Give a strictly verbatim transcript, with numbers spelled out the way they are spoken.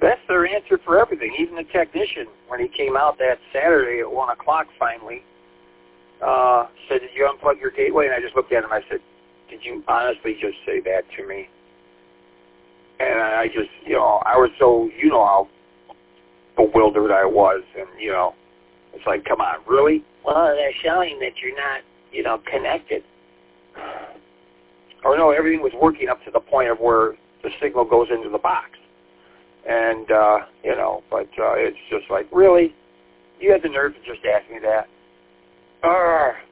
That's their answer for everything. Even the technician, when he came out that Saturday at one o'clock finally, uh, said, did you unplug your gateway? And I just looked at him. I said, did you honestly just say that to me? And I just, you know, I was so, you know how bewildered I was. And, you know, it's like, come on, really? Well, they're showing that you're not, you know, connected. Or no, everything was working up to the point of where the signal goes into the box. And, uh, you know, but uh, it's just like, really? You had the nerve to just ask me that? Arrgh.